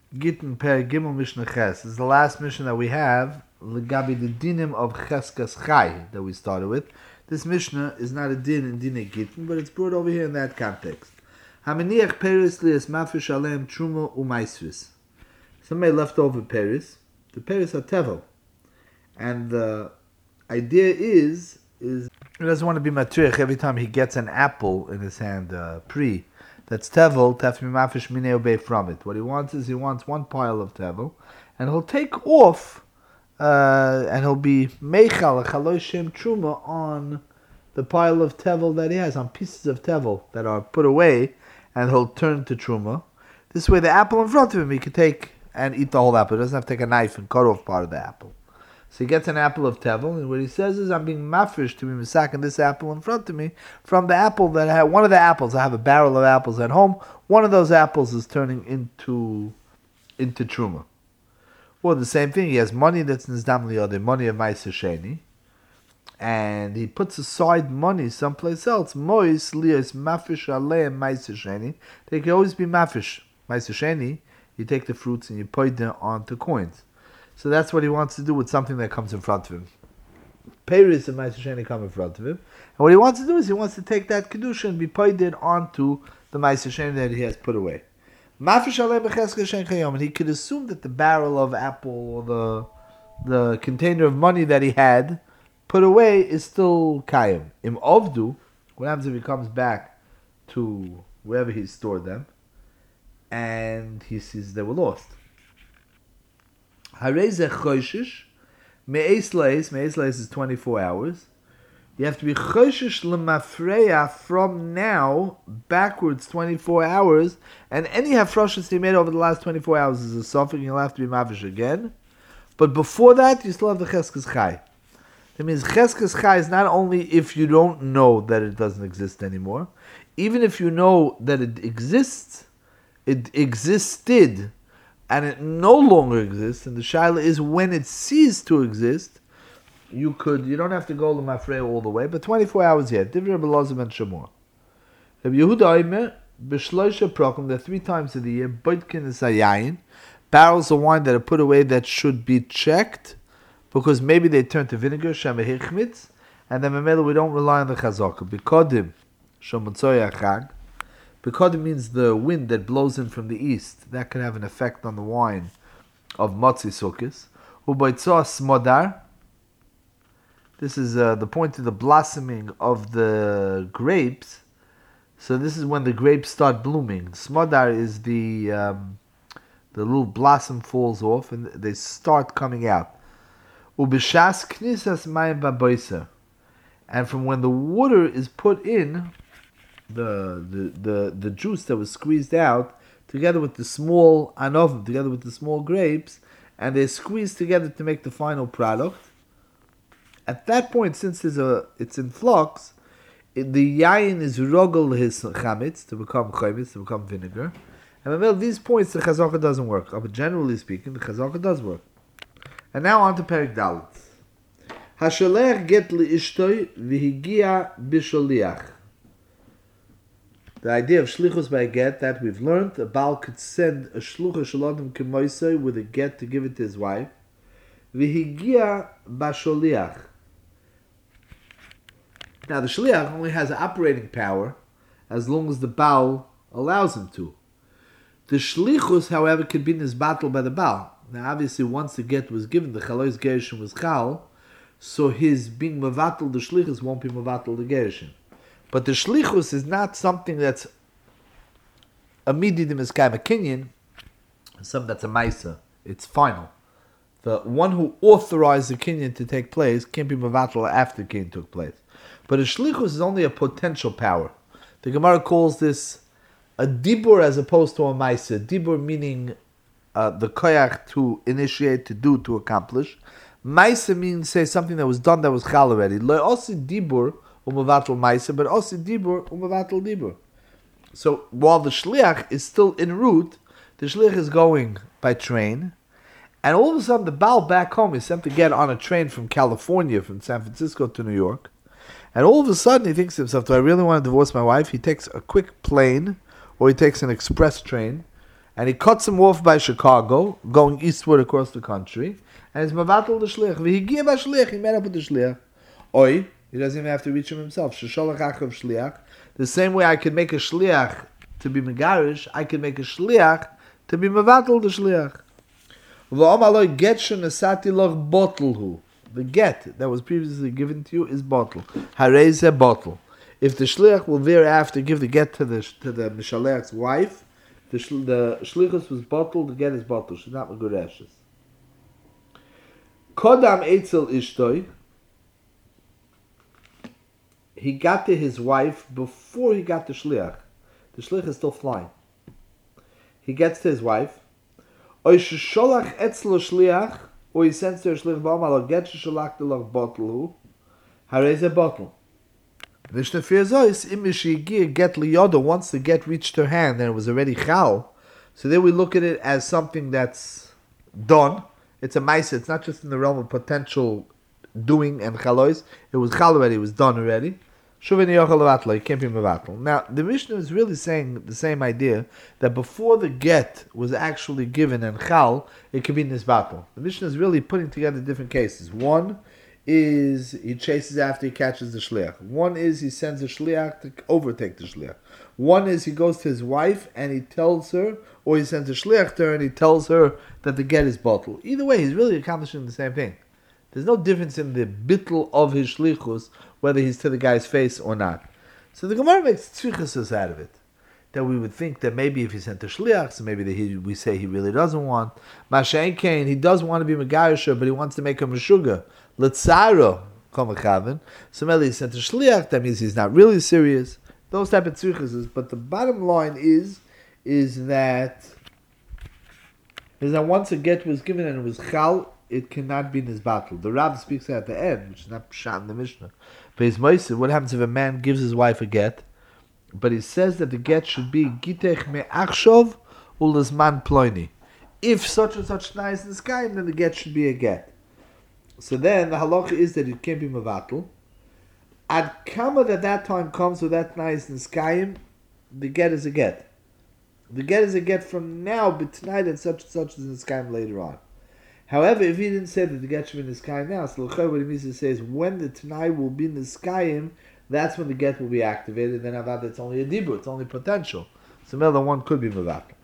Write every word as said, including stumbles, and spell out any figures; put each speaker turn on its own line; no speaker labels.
Gittin Per Gimel Mishnah Ches. This is the last mission that we have, Legabi the dinim of Cheskas Chai that we started with. This Mishnah is not a din in Dinei Gittin, but it's brought over here in that context. Hamaniach Peris lias mafish alem truma umaisvis. Somebody left over Peris. The Peris are tevel, and the idea is is he doesn't want to be matriach every time he gets an apple in his hand, uh, pre. That's tevel, tafmi mafish minei obey from it. What he wants is he wants one pile of tevel, and he'll take off, uh, and he'll be meichal chaloy shem truma on the pile of tevel that he has, on pieces of tevel that are put away, and he'll turn to truma. This way, the apple in front of him, he can take and eat the whole apple. He doesn't have to take a knife and cut off part of the apple. So he gets an apple of tevel, and what he says is, I'm being mafresh to be misaking this apple in front of me from the apple that I have. One of the apples, I have a barrel of apples at home. One of those apples is turning into into truma. Or the same thing, he has money that's nizdam liyodeh, money of Ma'aser Sheni, and he puts aside money someplace else. Mois liyos mafresh aleim Ma'aser Sheni. They can always be mafresh. Ma'aser Sheni, you take the fruits and you put them onto coins. So that's what he wants to do with something that comes in front of him. Peris and Ma'aser Sheni come in front of him. And what he wants to do is he wants to take that kedusha and be paid onto the Ma'aser Sheni that he has put away. And he could assume that the barrel of apple or the the container of money that he had put away is still kayim. Im ovdu, what happens if he comes back to wherever he stored them and he sees they were lost? Harezeh choishish, me'es leis, me'es leis is twenty-four hours. You have to be choishish lemafreya from now backwards twenty-four hours, and any hafroshes he made over the last twenty-four hours is a suffix, you'll have to be mafish again. But before that, you still have the cheskes chai. That means cheskes chai is not only if you don't know that it doesn't exist anymore, even if you know that it exists, it existed, and it no longer exists, and the shaila is when it ceased to exist, you could, you don't have to go to Mafreya all the way, but twenty-four hours yet. Divrei Rabbi Elazar ben Shemua. Rabbi Yehuda Omer, b'shloisha prokim, that three times of the year, boitkin is hayayin, barrels of wine that are put away that should be checked, because maybe they turn to vinegar, shema hichmitz, and then memela we don't rely on the chazaka. Bikodim, shomotzoy achag, because it means the wind that blows in from the east, that can have an effect on the wine of Motzi Sukkis. Ubaytzah smodar, this is uh, the point of the blossoming of the grapes. So this is when the grapes start blooming. Smodar is the um, the little blossom falls off and they start coming out. Ubishas knisas mayim baboiser, and from when the water is put in, The, the the the juice that was squeezed out together with the small anovim, together with the small grapes, and they're squeezed together to make the final product. At that point, since there's a it's in flux, it, the yayin is rogel his chametz to become chametz, to become vinegar. And at these points, the chazaka doesn't work. But generally speaking, the chazaka does work. And now on to Perek Dalet. Hashalech get li ishtoi v'higia b'sholiach. The idea of shlichus by get, that we've learned, a Baal could send a shlucha shalom kemoisei with a get to give it to his wife. V'higia b'sholiach. Now the shliach only has operating power as long as the Baal allows him to. The shlichus, however, could be nisbatel by the Baal. Now obviously once the get was given, the chalois gershon was chal, so his being mavatel the shlichus won't be mavatel the gershon. But the shlichus is not something that's a mididim is kind of a kinyan, something that's a maisa. It's final. The one who authorized the kinyan to take place can't be mavatal after the kinyan took place. But a shlichus is only a potential power. The Gemara calls this a dibur as opposed to a maisa. Dibur meaning uh, the koyach to initiate, to do, to accomplish. Maisa means say something that was done that was chal already. Lo osi dibur umavatal maisa, but osi dibur umavatal dibur. So while the shliach is still en route, the shliach is going by train, and all of a sudden the Baal back home is sent to get on a train from California, from San Francisco to New York, and all of a sudden he thinks to himself, do I really want to divorce my wife? He takes a quick plane, or he takes an express train, and he cuts him off by Chicago, going eastward across the country, and he's Mavatal the Shliach. V'higia b'shliach, he met up with the Shliach. Oi, he doesn't even have to reach him himself. Shesholach achav Shliach. The same way I could make a Shliach to be Megarish, I could make a Shliach to be Mavatal the Shliach. V'omaloi get shenesati loch botelhu. The get that was previously given to you is bottle. Harei a bottle. If the Shliach will thereafter give the get to the to the Mishalech's wife, the, sh- the Shlichus was bottled, the get is bottled. She's not Megureshes. Kodam Eitzel Ishtoi, he got to his wife before he got the Shliach. The Shliach is still flying. He gets to his wife. Oy sholach etzlo Shliach, or he sends to her Shliach ba'amal, get sholach delach bottle, harei ze bottle. Mishnah Firzois, Imishigir get liyoda, once the get reached her hand and it was already chal. So then we look at it as something that's done. It's a maisa. It's not just in the realm of potential doing and chalois. It was chal already. It was done already. Shuveni yochel levatla. It can't be mevatl. Now the Mishnah is really saying the same idea that before the get was actually given and chal, it could be nisbatl. The Mishnah is really putting together different cases. One is he chases after he catches the shliach. One is he sends a shliach to overtake the shliach. One is he goes to his wife and he tells her, or he sends a shliach to her and he tells her that the get is bottled. Either way, he's really accomplishing the same thing. There's no difference in the bittul of his shlichus, whether he's to the guy's face or not. So the Gemara makes tzrichus out of it. That we would think that maybe if he sent a shliach, so maybe that he, we say he really doesn't want. Mashain Kain, he does want to be Megarisha, but he wants to make him a sugar. Letzaro, Komachaven. So maybe he sent a shliach, that means he's not really serious. Those type of tzrichus. But the bottom line is, is that is that once a get was given and it was chal, it cannot be in his battle. The Rab speaks at the end, which is not pshat in the Mishnah. But his Moiseh, what happens if a man gives his wife a get, but he says that the get should be gitech me'achshov ulazman ploini. If such and such tnai is in the sky, then the get should be a get. So then the halacha is that it can't be mevatel. Ad kama that that time comes with that tnai is in the sky, the get is a get. The get is a get from now, but tonight and such and such is in the sky later on. However, if he didn't say that the get should be in the sky now, so what he means to say is when the tnai will be in the sky, that's when the get will be activated. Then avad it's only a dibur, it's only potential. So the one could be mevatel.